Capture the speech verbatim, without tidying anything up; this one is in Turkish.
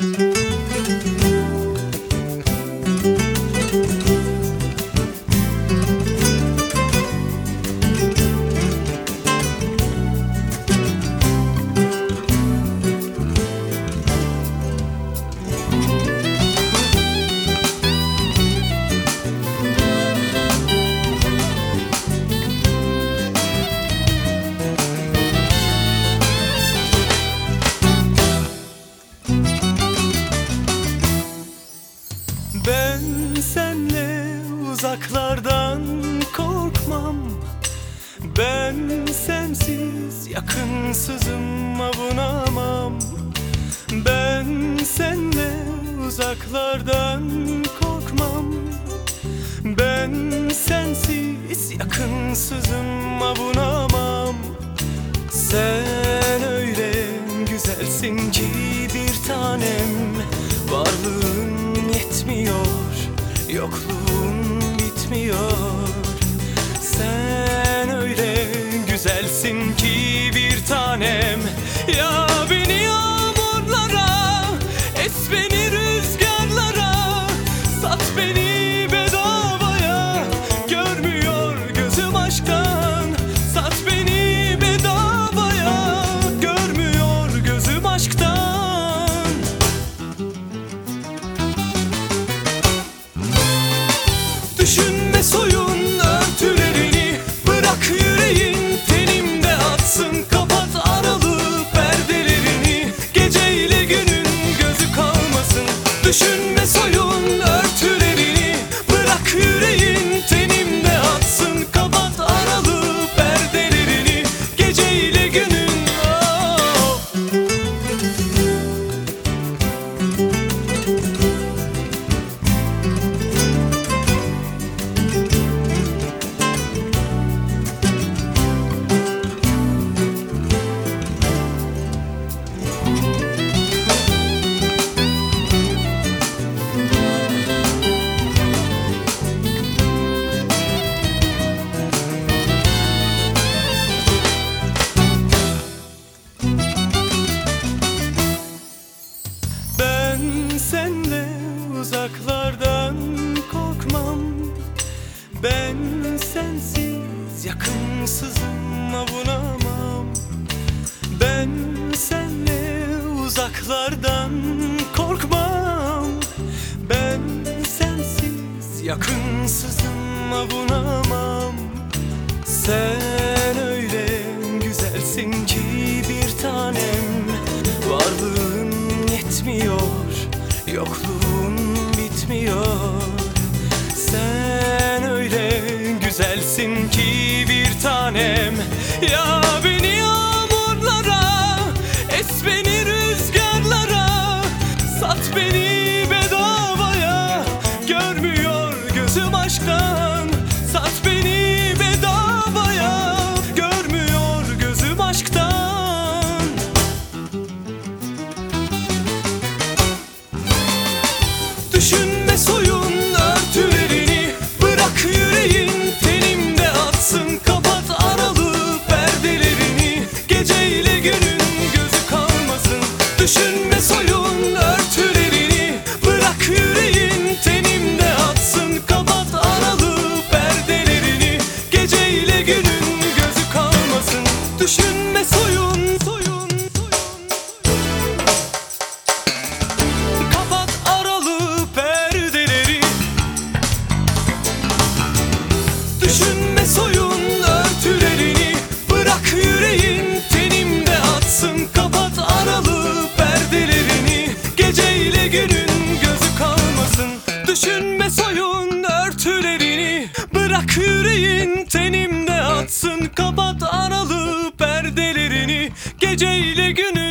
Ben senle uzaklardan korkmam. Ben sensiz yakınsızım avunamam. Ben senle uzaklardan korkmam. Ben sensiz yakınsızım avunamam. Sen öyle güzelsin ki bir tanem, varlığın yetmiyor, yokluğun bitmiyor. Sen öyle güzelsin ki bir tanem, ya beni yağmurlara, es beni rüzgarlara, sat beni bedavaya, görmüyor gözüm aşktan. Sat beni bedavaya, görmüyor gözüm aşktan. Düşünme soyun örtülerini, bırak yüreğin tenimde atsın. Kapat aralı perdelerini, geceyle günün gözü kalmasın. Düşünme soyun örtülerini, bırak yüreğin tenimde atsın. Kapat aralı perdelerini, geceyle günün oh. Ben senle uzaklardan korkmam. Ben sensiz yakınsızım avunamam. Ben senle uzaklardan korkmam. Ben sensiz yakınsızım avunamam. Sen öyle güzelsin ki bir tanem, varlığın yetmiyor, yokluğun bitmiyor. Sen öyle güzelsin ki bir tanem, ya beni yağmurlara, es beni rüzgarlara, sat beni bedavaya, görmüyor gözüm aşktan. Sat beni bedavaya, görmüyor gözüm aşktan. Düşünme soyun örtülerini, bırak yüreğin tenimde atsın. Kapat aralı perdelerini, geceyle günün gözü kalmasın. Düşünme soyun örtülerini, bırak yüreğin tenimde atsın. Kapat aralı perdelerini, geceyle günün gözü kalmasın. Düşünme soyun, soyun, soyun. Kapat aralı perdeleri. Düşünme soyun örtülerini, bırak yüreğin tenimde atsın. Kapat aralı perdelerini, geceyle günün gözü kalmasın. Düşünme soyun örtülerini, bırak yüreğin tenimde atsın. Kapat aralı perdelerini, geceyle günün